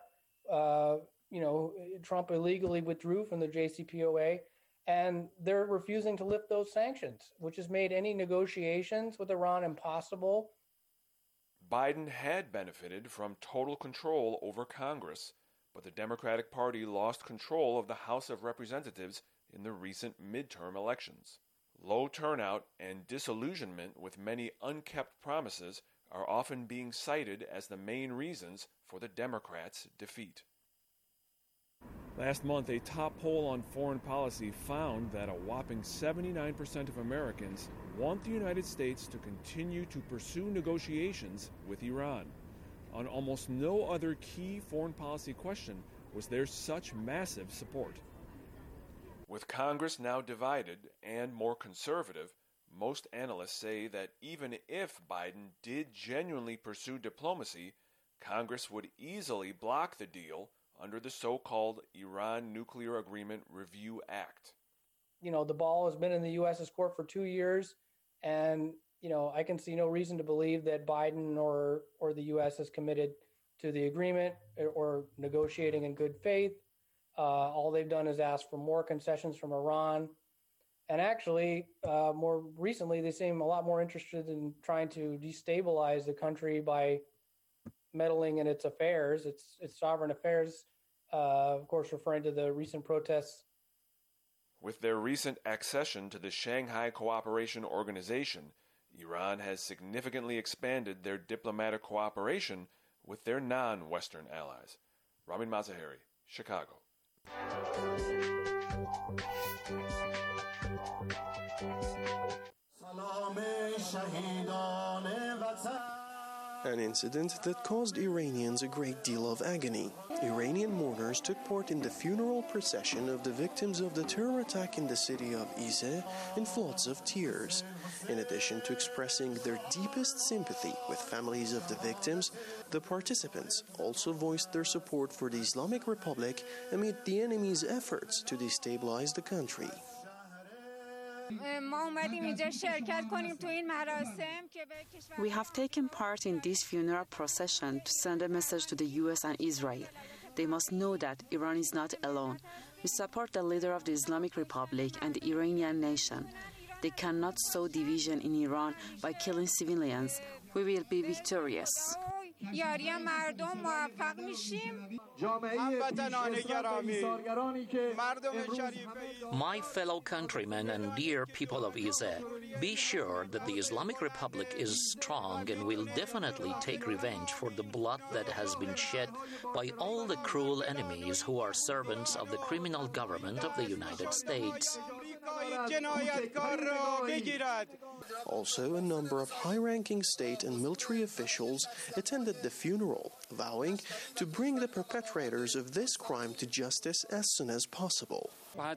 Trump illegally withdrew from the JCPOA, and they're refusing to lift those sanctions, which has made any negotiations with Iran impossible. Biden had benefited from total control over Congress, but the Democratic Party lost control of the House of Representatives in the recent midterm elections. Low turnout and disillusionment with many unkept promises are often being cited as the main reasons for the Democrats' defeat. Last month, a top poll on foreign policy found that a whopping 79% of Americans want the United States to continue to pursue negotiations with Iran. On almost no other key foreign policy question was there such massive support. With Congress now divided and more conservative, most analysts say that even if Biden did genuinely pursue diplomacy, Congress would easily block the deal under the so-called Iran Nuclear Agreement Review Act. The ball has been in the U.S.'s court for 2 years, and, I can see no reason to believe that Biden or the U.S. is committed to the agreement or negotiating in good faith. All they've done is ask for more concessions from Iran. And actually, more recently, they seem a lot more interested in trying to destabilize the country by meddling in its affairs, its sovereign affairs, of course, referring to the recent protests. With their recent accession to the Shanghai Cooperation Organization, Iran has significantly expanded their diplomatic cooperation with their non-Western allies. Ramin Mazaheri, Chicago. An incident that caused Iranians a great deal of agony. Iranian mourners took part in the funeral procession of the victims of the terror attack in the city of Izeh in floods of tears. In addition to expressing their deepest sympathy with families of the victims, the participants also voiced their support for the Islamic Republic amid the enemy's efforts to destabilize the country. We have taken part in this funeral procession to send a message to the US and Israel. They must know that Iran is not alone. We support the leader of the Islamic Republic and the Iranian nation. They cannot sow division in Iran by killing civilians. We will be victorious. My fellow countrymen and dear people of Izeh, be sure that the Islamic Republic is strong and will definitely take revenge for the blood that has been shed by all the cruel enemies who are servants of the criminal government of the United States. Also, a number of high-ranking state and military officials attended the funeral, vowing to bring the perpetrators of this crime to justice as soon as possible.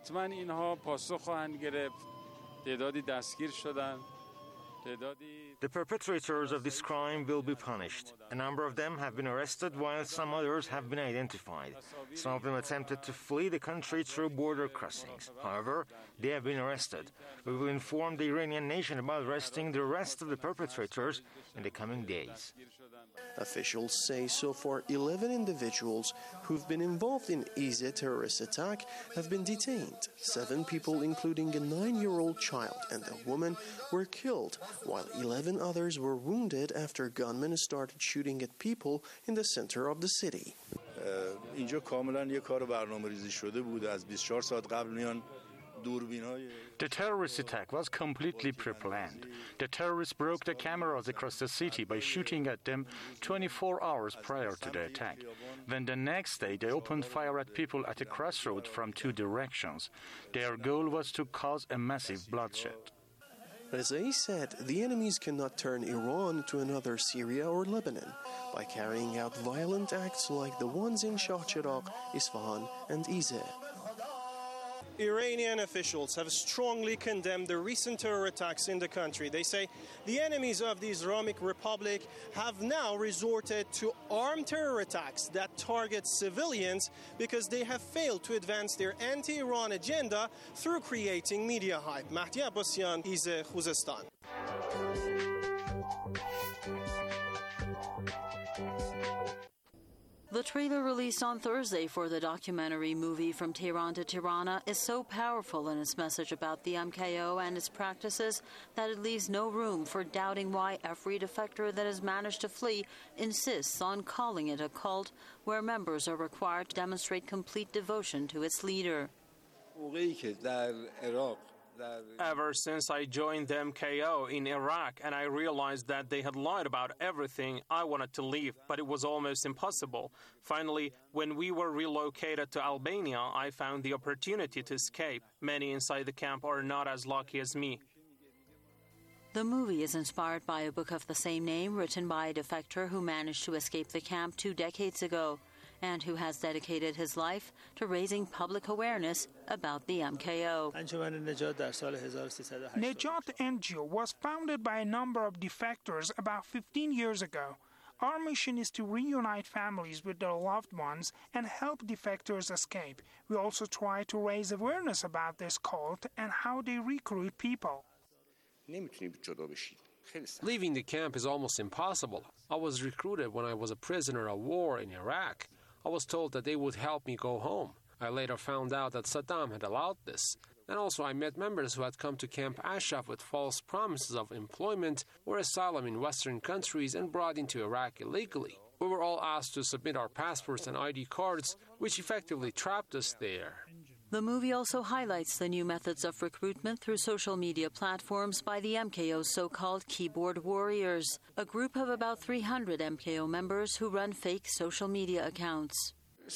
The perpetrators of this crime will be punished. A number of them have been arrested, while some others have been identified. Some of them attempted to flee the country through border crossings. However, they have been arrested. We will inform the Iranian nation about arresting the rest of the perpetrators in the coming days. Officials say so far 11 individuals who've been involved in Izeh terrorist attack have been detained. 7 people, including a 9-year-old child and a woman, were killed, while 11 others were wounded after gunmen started shooting at people in the center of the city. اینجا کاملا یک کار برنامه‌ریزی شده بود از 24 ساعت قبل میان دوربین‌های The terrorist attack was completely pre-planned. The terrorists broke the cameras across the city by shooting at them 24 hours prior to the attack. Then the next day, they opened fire at people at a crossroad from 2 directions. Their goal was to cause a massive bloodshed. Rezai said the enemies cannot turn Iran to another Syria or Lebanon by carrying out violent acts like the ones in Shah Cheragh, Isfahan, and Izeh. Iranian officials have strongly condemned the recent terror attacks in the country. They say the enemies of the Islamic Republic have now resorted to armed terror attacks that target civilians because they have failed to advance their anti-Iran agenda through creating media hype. Mahdi Abbasian, Izeh, Khuzestan. The trailer released on Thursday for the documentary movie From Tehran to Tirana is so powerful in its message about the MKO and its practices that it leaves no room for doubting why every defector that has managed to flee insists on calling it a cult where members are required to demonstrate complete devotion to its leader. Ever since I joined the MKO in Iraq and I realized that they had lied about everything, I wanted to leave, but it was almost impossible. Finally, when we were relocated to Albania, I found the opportunity to escape. Many inside the camp are not as lucky as me. The movie is inspired by a book of the same name written by a defector who managed to escape the camp 2 decades ago and who has dedicated his life to raising public awareness about the MKO. Nejat NGO was founded by a number of defectors about 15 years ago. Our mission is to reunite families with their loved ones and help defectors escape. We also try to raise awareness about this cult and how they recruit people. Leaving the camp is almost impossible. I was recruited when I was a prisoner of war in Iraq. I was told that they would help me go home. I later found out that Saddam had allowed this. And also I met members who had come to Camp Ashraf with false promises of employment or asylum in Western countries and brought into Iraq illegally. We were all asked to submit our passports and ID cards, which effectively trapped us there. The movie also highlights the new methods of recruitment through social media platforms by the MKO's so-called keyboard warriors, a group of about 300 MKO members who run fake social media accounts.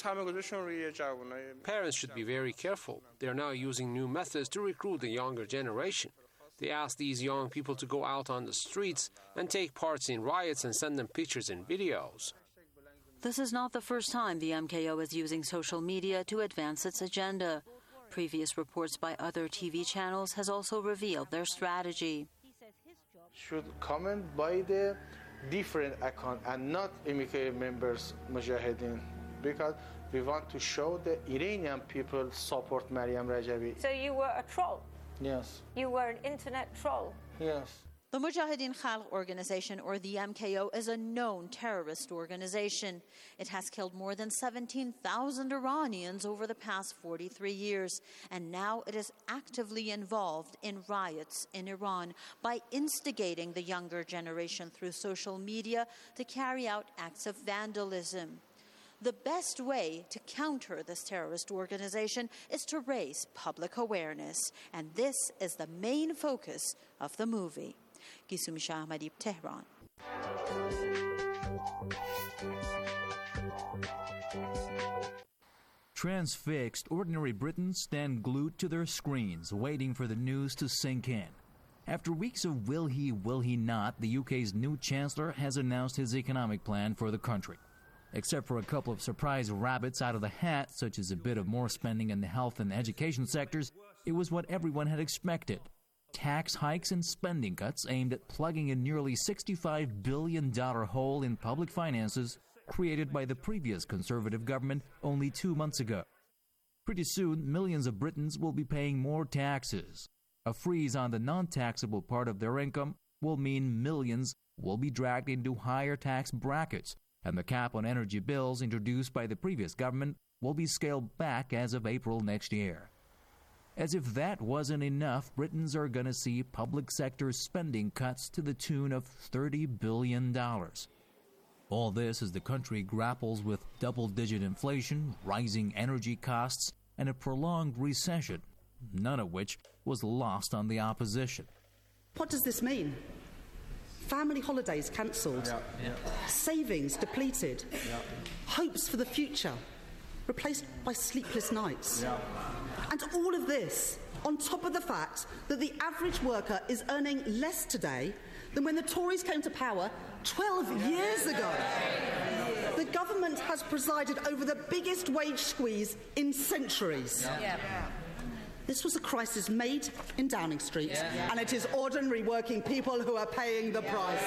Parents should be very careful. They are now using new methods to recruit the younger generation. They ask these young people to go out on the streets and take part in riots and send them pictures and videos. This is not the first time the MKO is using social media to advance its agenda. Previous reports by other TV channels has also revealed their strategy. Should comment by the different account and not MKO members Mujahideen, because we want to show the Iranian people support Maryam Rajavi. So you were a troll? Yes. You were an internet troll? Yes. The Mujahideen Khalq Organization, or the MKO, is a known terrorist organization. It has killed more than 17,000 Iranians over the past 43 years, and now it is actively involved in riots in Iran by instigating the younger generation through social media to carry out acts of vandalism. The best way to counter this terrorist organization is to raise public awareness, and this is the main focus of the movie. Gisumi Shah Ahmadi, Tehran. Transfixed, ordinary Britons stand glued to their screens, waiting for the news to sink in. After weeks of will he not, the UK's new Chancellor has announced his economic plan for the country. Except for a couple of surprise rabbits out of the hat, such as a bit of more spending in the health and education sectors, it was what everyone had expected. Tax hikes and spending cuts aimed at plugging a nearly $65 billion hole in public finances created by the previous Conservative government only 2 months ago. Pretty soon, millions of Britons will be paying more taxes. A freeze on the non-taxable part of their income will mean millions will be dragged into higher tax brackets, and the cap on energy bills introduced by the previous government will be scaled back as of April next year. As if that wasn't enough, Britons are going to see public sector spending cuts to the tune of $30 billion. All this as the country grapples with double-digit inflation, rising energy costs, and a prolonged recession, none of which was lost on the opposition. What does this mean? Family holidays cancelled, savings depleted, hopes for the future replaced by sleepless nights. And all of this on top of the fact that the average worker is earning less today than when the Tories came to power 12 years ago. The government has presided over the biggest wage squeeze in centuries. This was a crisis made in Downing Street, and it is ordinary working people who are paying the price.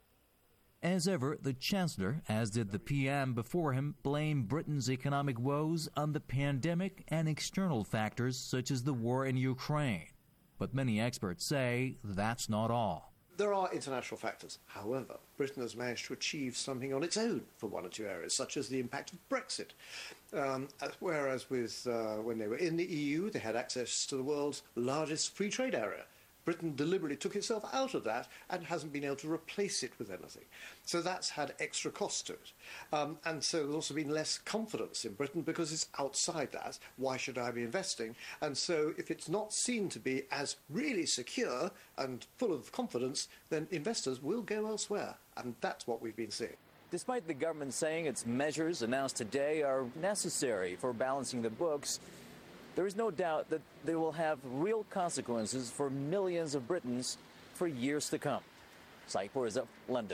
As ever, the Chancellor, as did the PM before him, blamed Britain's economic woes on the pandemic and external factors such as the war in Ukraine. But many experts say that's not all. There are international factors. However, Britain has managed to achieve something on its own for one or two areas, such as the impact of Brexit. Whereas when they were in the EU, they had access to the world's largest free trade area. Britain deliberately took itself out of that and hasn't been able to replace it with anything. So that's had extra cost to it. And so there's also been less confidence in Britain because it's outside that. Why should I be investing? And so if it's not seen to be as really secure and full of confidence, then investors will go elsewhere. And that's what we've been seeing. Despite the government saying its measures announced today are necessary for balancing the books, there is no doubt that they will have real consequences for millions of Britons for years to come. Saipur is up, London.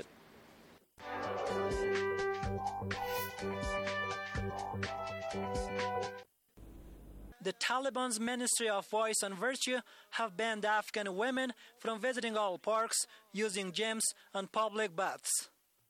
The Taliban's Ministry of Vice and Virtue have banned Afghan women from visiting all parks, using gyms and public baths.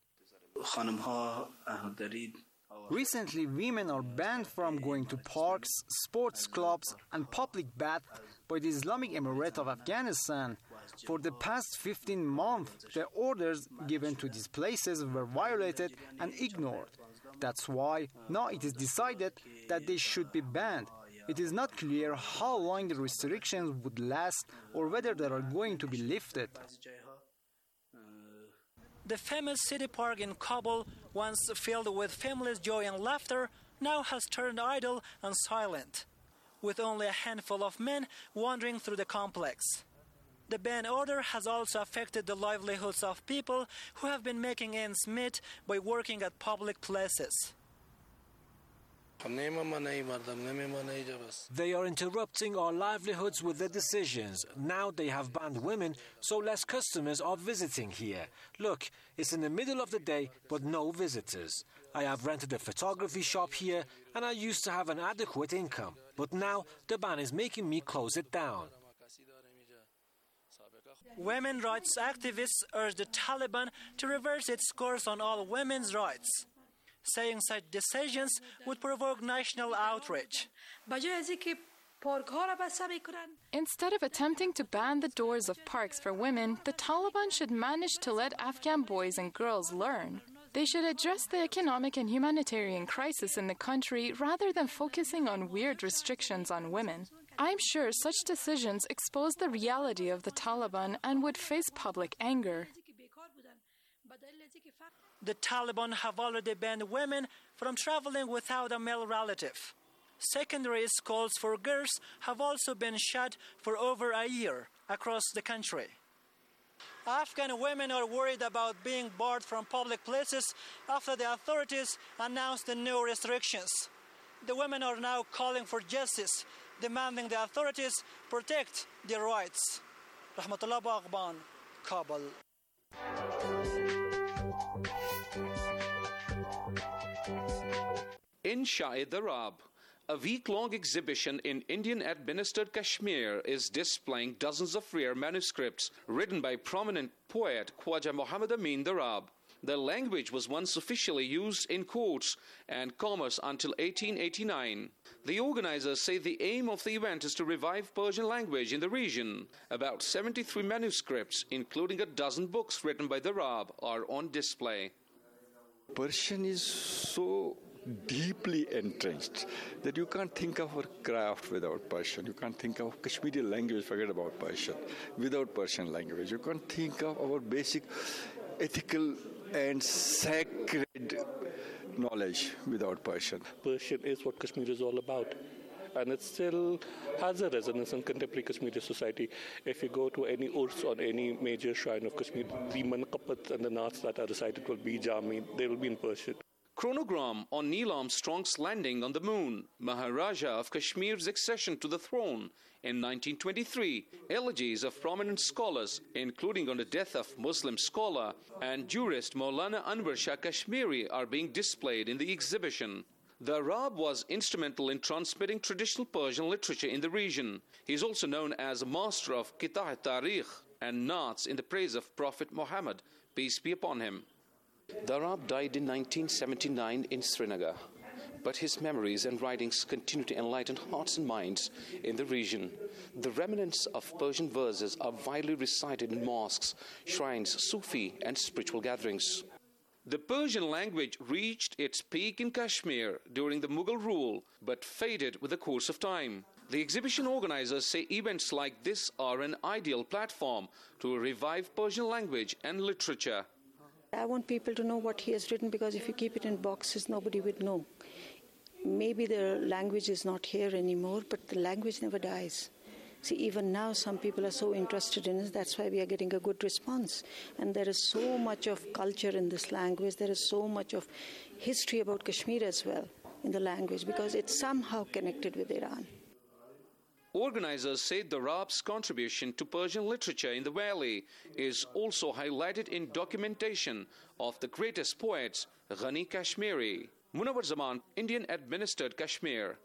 Recently, women are banned from going to parks, sports clubs, and public baths by the Islamic Emirate of Afghanistan. For the past 15 months, the orders given to these places were violated and ignored. That's why now it is decided that they should be banned. It is not clear how long the restrictions would last or whether they are going to be lifted. The famous city park in Kabul, once filled with families' joy and laughter, now has turned idle and silent, with only a handful of men wandering through the complex. The ban order has also affected the livelihoods of people who have been making ends meet by working at public places. They are interrupting our livelihoods with their decisions. Now they have banned women, so less customers are visiting here. Look, it's in the middle of the day, but no visitors. I have rented a photography shop here, and I used to have an adequate income. But now the ban is making me close it down. Women's rights activists urge the Taliban to reverse its course on all women's rights, saying such decisions would provoke national outrage. Instead of attempting to ban the doors of parks for women, the Taliban should manage to let Afghan boys and girls learn. They should address the economic and humanitarian crisis in the country rather than focusing on weird restrictions on women. I'm sure such decisions expose the reality of the Taliban and would face public anger. The Taliban have already banned women from traveling without a male relative. Secondary schools for girls have also been shut for over a year across the country. Afghan women are worried about being barred from public places after the authorities announced the new restrictions. The women are now calling for justice, demanding the authorities protect their rights. Rahmatullah Baghban, Kabul. In Shahid-Darab, a week-long exhibition in Indian-administered Kashmir is displaying dozens of rare manuscripts written by prominent poet Khwaja Muhammad Amin Darab. The language was once officially used in courts and commerce until 1889. The organizers say the aim of the event is to revive Persian language in the region. About 73 manuscripts, including a dozen books written by Darab, are on display. Persian is so deeply entrenched that you can't think of our craft without Persian. You can't think of Kashmiri language, forget about Persian, without Persian language. You can't think of our basic ethical and sacred knowledge without Persian. Persian is what Kashmir is all about. And it still has a resonance in contemporary Kashmiri society. If you go to any urs or any major shrine of Kashmir, the manqabats and the naats that are recited will be Jami, they will be in Persian. Chronogram on Neil Armstrong's landing on the moon, Maharaja of Kashmir's accession to the throne in 1923, elegies of prominent scholars, including on the death of Muslim scholar and jurist Maulana Anwar Shah Kashmiri, are being displayed in the exhibition. Darab was instrumental in transmitting traditional Persian literature in the region. He is also known as a master of Qita' Tarikh and Naats in the praise of Prophet Muhammad, peace be upon him. Darab died in 1979 in Srinagar, but his memories and writings continue to enlighten hearts and minds in the region. The remnants of Persian verses are widely recited in mosques, shrines, Sufi and spiritual gatherings. The Persian language reached its peak in Kashmir during the Mughal rule, but faded with the course of time. The exhibition organizers say events like this are an ideal platform to revive Persian language and literature. I want people to know what he has written, because if you keep it in boxes, nobody would know. Maybe the language is not here anymore, but the language never dies. See, even now some people are so interested in it, that's why we are getting a good response. And there is so much of culture in this language, there is so much of history about Kashmir as well in the language, because it's somehow connected with Iran. Organizers say Darab's contribution to Persian literature in the valley is also highlighted in documentation of the greatest poets, Ghani Kashmiri. Munawar Zaman, Indian-administered Kashmir.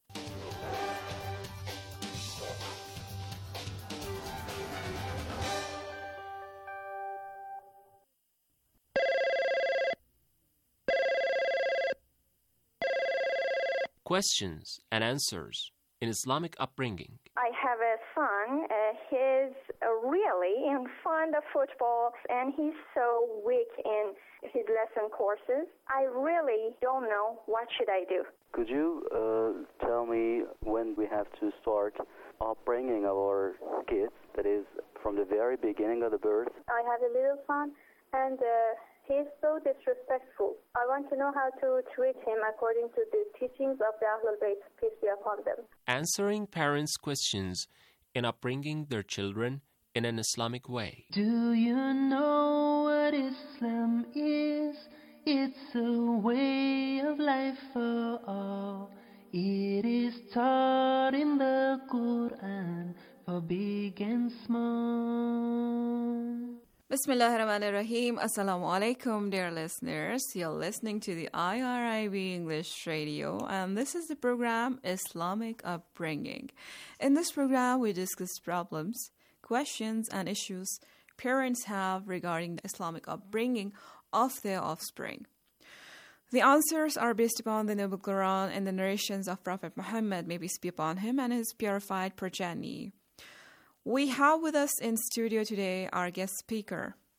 Questions and answers in Islamic upbringing. I have a son. He's really fond of football, and he's so weak in his lesson courses. I really don't know what should I do. Could you tell me when we have to start upbringing our kids, that is, from the very beginning of the birth? I have a little son, and he's so disrespectful. I want to know how to treat him according to the teachings of the Ahlul Bayt, peace be upon them. Answering parents' questions in upbringing their children in an Islamic way. Do you know what Islam is? It's a way of life for all. It is taught in the Quran for big and small. Bismillahirrahmanirrahim. Assalamu alaikum, dear listeners. You're listening to the IRIB English Radio, and this is the program Islamic Upbringing. In this program, we discuss problems, questions, and issues parents have regarding the Islamic upbringing of their offspring. The answers are based upon the Noble Quran and the narrations of Prophet Muhammad, may peace be upon him, and his purified progeny. We have with us in studio today our guest speaker,